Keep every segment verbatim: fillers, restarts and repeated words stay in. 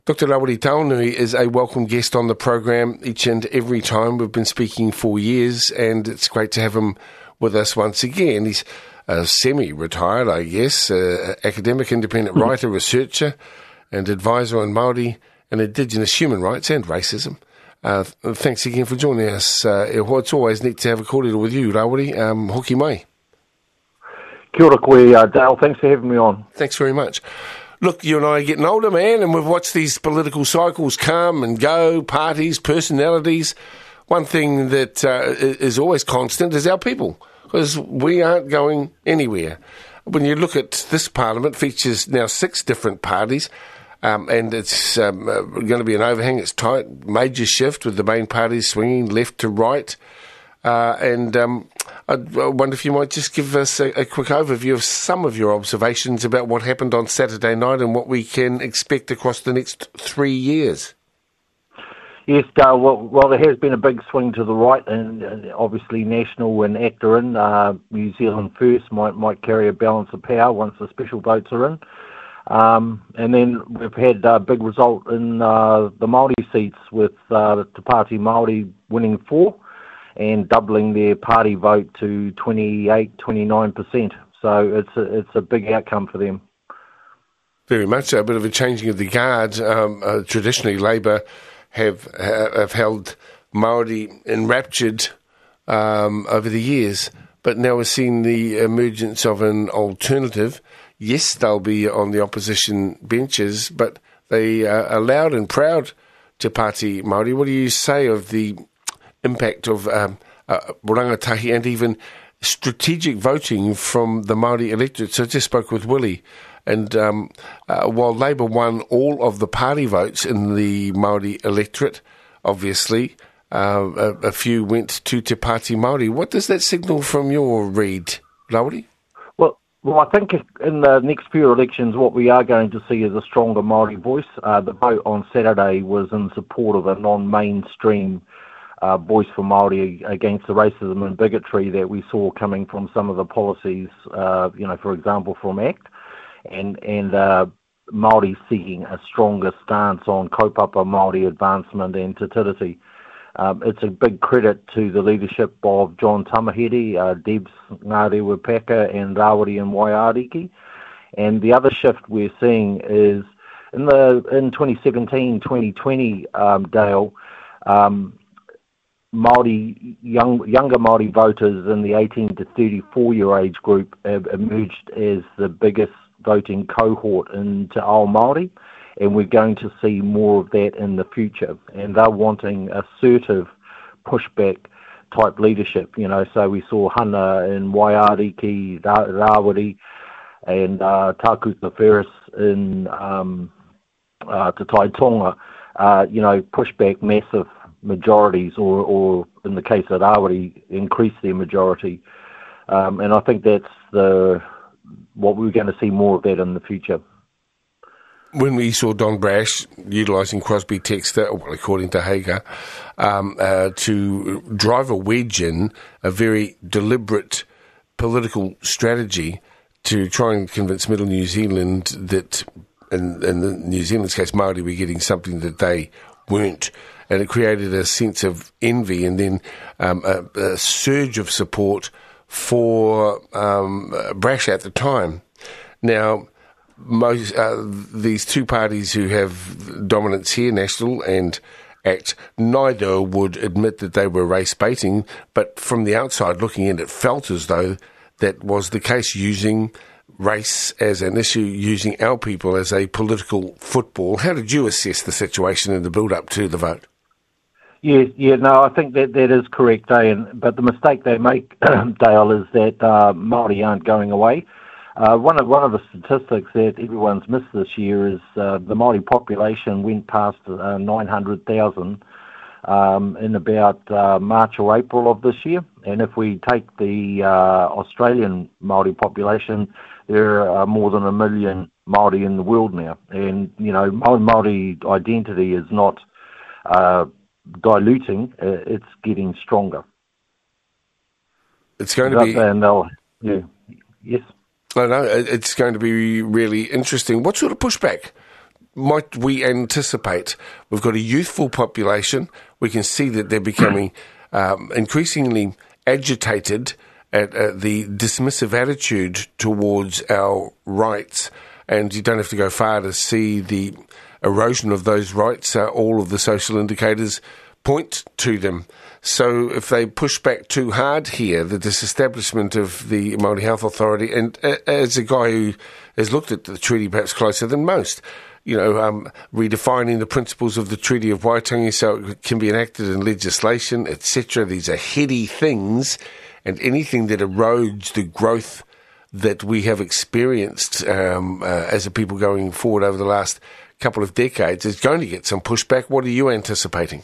Doctor Rawiri Taonui is a welcome guest on the program each and every time. We've been speaking for years, and it's great to have him with us once again. He's uh, semi-retired, I guess, uh, academic, independent writer, researcher, and advisor on Māori and Indigenous human rights and racism. Uh, thanks again for joining us. Uh, it's always neat to have a kōrero with you, Rawiri. Um, hoki mai. Kia ora koe, uh, Dale. Thanks for having me on. Thanks very much. Look, you and I are getting older, man, and we've watched these political cycles come and go, parties, personalities. One thing that uh, is always constant is our people, because we aren't going anywhere. When you look at this parliament, features now six different parties, um, and it's um, uh, going to be an overhang. It's tight, major shift with the main parties swinging left to right. Uh, and um, I wonder if you might just give us a, a quick overview of some of your observations about what happened on Saturday night and what we can expect across the next three years. Yes, Dale. Well, well, there has been a big swing to the right, and uh, obviously National and ACT are in. Uh, New Zealand First might might carry a balance of power once the special votes are in. Um, and then we've had a big result in uh, the Māori seats with uh, Te Pāti Māori winning four and doubling their party vote to twenty-eight, twenty-nine percent. So it's a, it's a big outcome for them. Very much so. A bit of a changing of the guard. Um, uh, traditionally, Labour have have held Māori enraptured um, over the years, but now we're seeing the emergence of an alternative. Yes, they'll be on the opposition benches, but they are loud and proud Te Pāti Māori. What do you say of the impact of um, uh, rangatahi and even strategic voting from the Māori electorate? So I just spoke with Willie, and um, uh, while Labour won all of the party votes in the Māori electorate, obviously, uh, a, a few went to Te Pāti Māori. What does that signal from your read, Rawiri? Well, well, I think in the next few elections, what we are going to see is a stronger Māori voice. Uh, the vote on Saturday was in support of a non-mainstream Uh, voice for Māori against the racism and bigotry that we saw coming from some of the policies, uh, you know, for example, from ACT, and and uh, Māori seeking a stronger stance on kaupapa Māori advancement and Te Tiriti. Um, it's a big credit to the leadership of John Tamahere, uh, Debs Ngārewa Paka and Rawiri and Waiariki. And the other shift we're seeing is in the in twenty seventeen, twenty twenty, um, Dale, um, Māori, young, younger Māori voters in the eighteen to thirty-four year age group have emerged as the biggest voting cohort into Ao Māori, and we're going to see more of that in the future. And they're wanting assertive pushback type leadership, you know, so we saw Hana in Waiariki, Rawiri, and uh, Tākuta Ferris in um, uh, Te Tai Tonga, uh, you know, pushback massive majorities, or, or in the case of Rawiri, increase their majority. Um, and I think that's the what we're going to see more of that in the future. When we saw Don Brash utilising Crosby Textor, well, according to Hager, um, uh, to drive a wedge in, a very deliberate political strategy to try and convince Middle New Zealand that, in, in New Zealand's case, Māori were getting something that they weren't. And it created a sense of envy and then um, a, a surge of support for um, Brash at the time. Now, most uh, these two parties who have dominance here, National and ACT, neither would admit that they were race baiting, but from the outside looking in, it felt as though that was the case, using race as an issue, using our people as a political football. How did you assess the situation in the build-up to the vote? Yeah, yeah, no, I think that that is correct, eh? And, but the mistake they make, Dale, is that uh, Māori aren't going away. Uh, one of one of the statistics that everyone's missed this year is uh, the Māori population went past uh, nine hundred thousand um, in about uh, March or April of this year. And if we take the uh, Australian Māori population, there are more than a million Māori in the world now. And, you know, Māori identity is not Uh, diluting, uh, it's getting stronger. It's going to be... And they'll, yeah, yes? I know, it's going to be really interesting. What sort of pushback might we anticipate? We've got a youthful population. We can see that they're becoming um, increasingly agitated at uh, the dismissive attitude towards our rights. And you don't have to go far to see the erosion of those rights. Uh, all of the social indicators point to them. So if they push back too hard here, the disestablishment of the Māori Health Authority, and uh, as a guy who has looked at the treaty perhaps closer than most, you know, um, redefining the principles of the Treaty of Waitangi so it can be enacted in legislation, et cetera. These are heady things, and anything that erodes the growth that we have experienced um, uh, as a people going forward over the last couple of decades is going to get some pushback. What are you anticipating?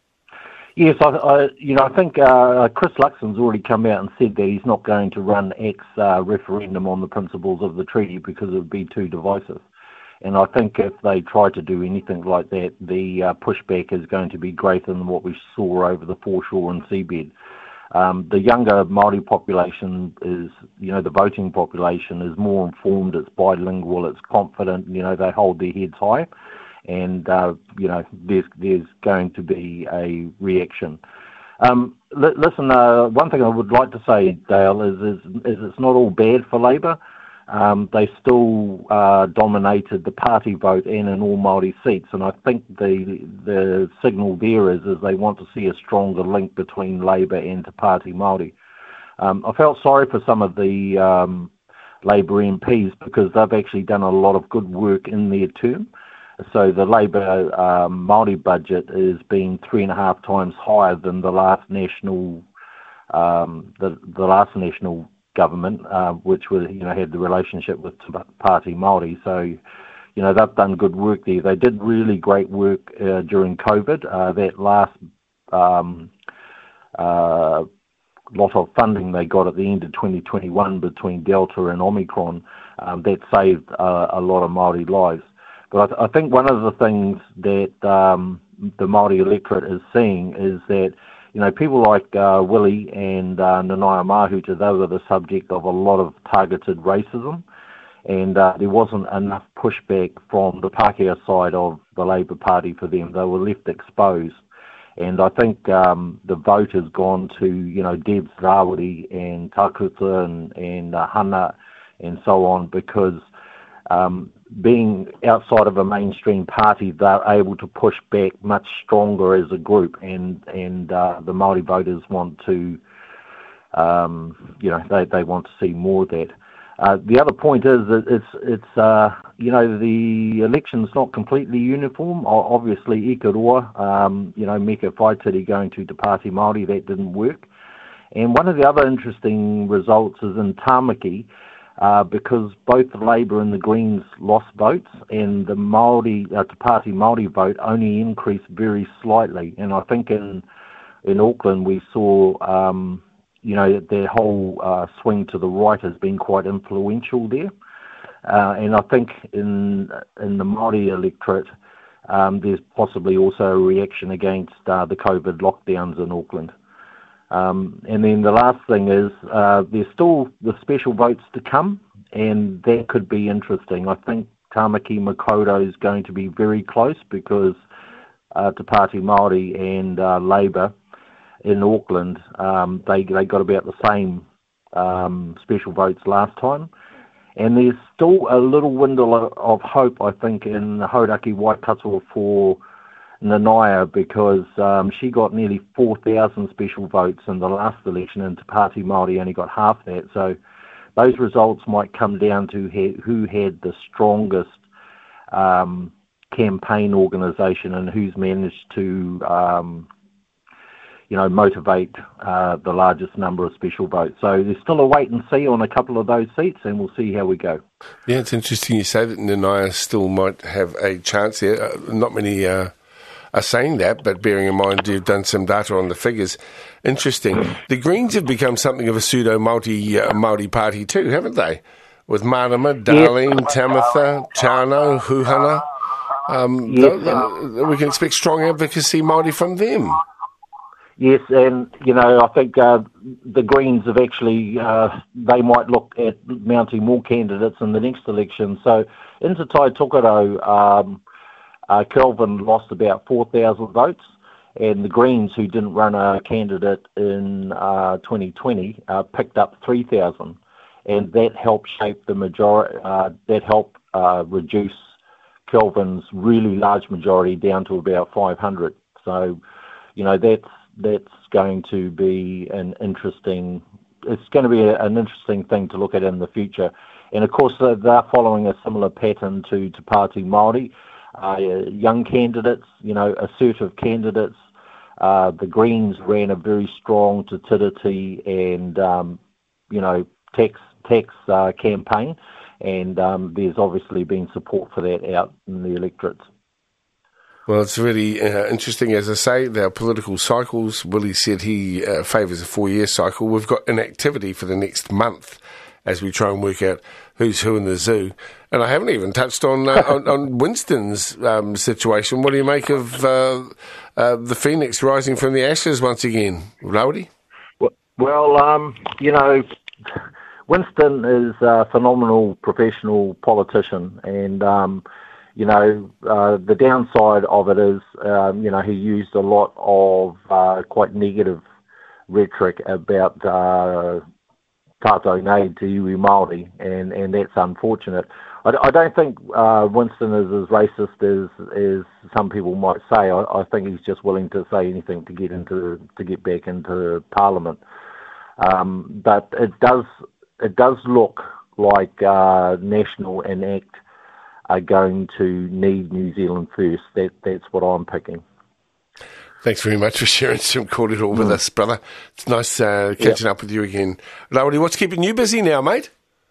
Yes, I, I you know I think uh, Chris Luxon's already come out and said that he's not going to run X uh, referendum on the principles of the treaty because it would be too divisive. And I think if they try to do anything like that, the uh, pushback is going to be greater than what we saw over the foreshore and seabed. Um, the younger Māori population is, you know, the voting population is more informed, it's bilingual, it's confident, you know, they hold their heads high. And, uh, you know, there's, there's going to be a reaction. Um, li- listen, uh, one thing I would like to say, Dale, is, is, is it's not all bad for Labour. Um, they still uh, dominated the party vote and in all Māori seats, and I think the the signal there is is they want to see a stronger link between Labour and Te Pāti Māori. Um, I felt sorry for some of the um, Labour M Ps because they've actually done a lot of good work in their term. So the Labour um, Māori budget is being three and a half times higher than the last national um, the the last national. government, uh, which was, you know, had the relationship with Te Pāti Māori. So, you know, they've done good work there. They did really great work uh, during COVID. Uh, that last um, uh, lot of funding they got at the end of twenty twenty-one between Delta and Omicron, um, that saved uh, a lot of Māori lives. But I, th- I think one of the things that um, the Māori electorate is seeing is that, you know, people like uh, Willie and uh, Nanaia Mahuta, they were the subject of a lot of targeted racism, and uh, there wasn't enough pushback from the Pākehā side of the Labour Party for them. They were left exposed. And I think um, the vote has gone to, you know, Debs Rawiri and Takuta and, and uh, Hana and so on, because um, being outside of a mainstream party, they're able to push back much stronger as a group, and and uh, the Māori voters want to, um, you know, they, they want to see more of that. Uh, the other point is that it's it's uh, you know, the election's not completely uniform. Obviously, Ikaroa, um, you know, Meka Whaitiri going to Te Pāti Māori, that didn't work. And one of the other interesting results is in Tāmaki. Uh, because both the Labour and the Greens lost votes, and the Māori, uh, Te Pāti Māori vote only increased very slightly. And I think in in Auckland we saw, um, you know, their whole uh, swing to the right has been quite influential there. Uh, and I think in in the Māori electorate, um, there's possibly also a reaction against uh, the COVID lockdowns in Auckland. Um, and then the last thing is uh, there's still the special votes to come, and that could be interesting. I think Tāmaki Makaurau is going to be very close because uh, Te Pāti Māori and uh, Labour in Auckland, um, they they got about the same um, special votes last time. And there's still a little window of hope, I think, in Hauraki Waikato for Nanaia, because um, she got nearly four thousand special votes in the last election, and Te Pāti Māori only got half that. So those results might come down to he- who had the strongest um, campaign organisation and who's managed to, um, you know, motivate uh, the largest number of special votes. So there's still a wait and see on a couple of those seats, and we'll see how we go. Yeah, it's interesting you say that Nanaia still might have a chance here. Uh, not many Uh... are saying that, but bearing in mind you've done some data on the figures. Interesting. The Greens have become something of a pseudo-multi uh, Māori party too, haven't they? With Marama, Darlene, yes. Tamitha, Tano, Huhana. Um, yes. th- th- we can expect strong advocacy Māori from them. Yes, and, you know, I think uh, the Greens have actually, uh, they might look at mounting more candidates in the next election. So into Tai Tokerau, um, uh, Kelvin lost about four thousand votes, and the Greens, who didn't run a candidate in uh, twenty twenty, uh, picked up three thousand, and that helped shape the majority, uh, that helped uh, reduce Kelvin's really large majority down to about five hundred. So, you know, that's that's going to be an interesting, it's going to be a, an interesting thing to look at in the future. And of course, they're, they're following a similar pattern to, to Party Māori, uh, young candidates, you know, assertive candidates. Uh, the Greens ran a very strong Te Tiriti and, um, you know, tax, tax uh, campaign, and um, there's obviously been support for that out in the electorates. Well, it's really uh, interesting, as I say, their political cycles. Willie said he uh, favours a four-year cycle. We've got an activity for the next month as we try and work out who's who in the zoo. And I haven't even touched on uh, on, on Winston's um, situation. What do you make of uh, uh, the phoenix rising from the ashes once again, Rowdy? Well, um, you know, Winston is a phenomenal professional politician, and um, you know, uh, the downside of it is, um, you know, he used a lot of uh, quite negative rhetoric about uh, tātou nei te iwi Māori, and, and that's unfortunate. I, I don't think uh, Winston is as racist as, as some people might say. I, I think he's just willing to say anything to get into to get back into Parliament. Um, but it does it does look like uh, National and ACT are going to need New Zealand first. That that's what I'm picking. Thanks very much for sharing some kōrero mm. with us, brother. It's nice uh, catching yep. up with you again. Rowdy, what's keeping you busy now, mate?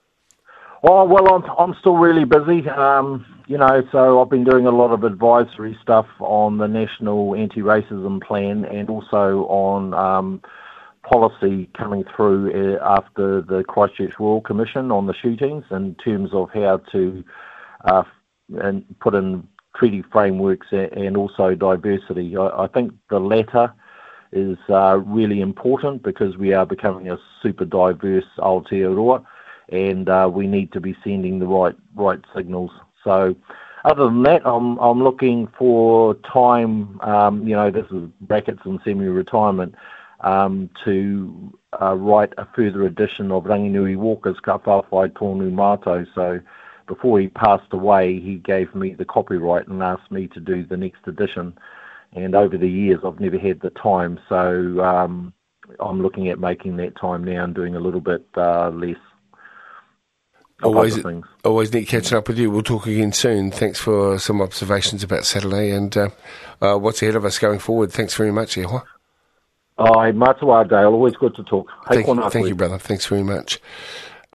Oh, well, I'm I'm still really busy. Um, you know, so I've been doing a lot of advisory stuff on the National Anti-Racism Plan, and also on um, policy coming through uh, after the Christchurch Royal Commission on the shootings, in terms of how to uh, and put in treaty frameworks and also diversity. I, I think the latter is uh, really important, because we are becoming a super diverse Aotearoa, and uh, we need to be sending the right right signals. So, other than that, I'm I'm looking for time. Um, you know, this is brackets and semi-retirement, um, to uh, write a further edition of Ranginui Walker's Ka Whawhai Tōnu Mātou. So, before he passed away, he gave me the copyright and asked me to do the next edition. And over the years, I've never had the time, so um, I'm looking at making that time now and doing a little bit uh, less. Always, always neat catching up with you. We'll talk again soon. Thanks for some observations about Saturday and uh, uh, what's ahead of us going forward. Thanks very much, Ewa. Ai, mātua Dale. Always good to talk. Thank, you, thank you, brother. Thanks very much.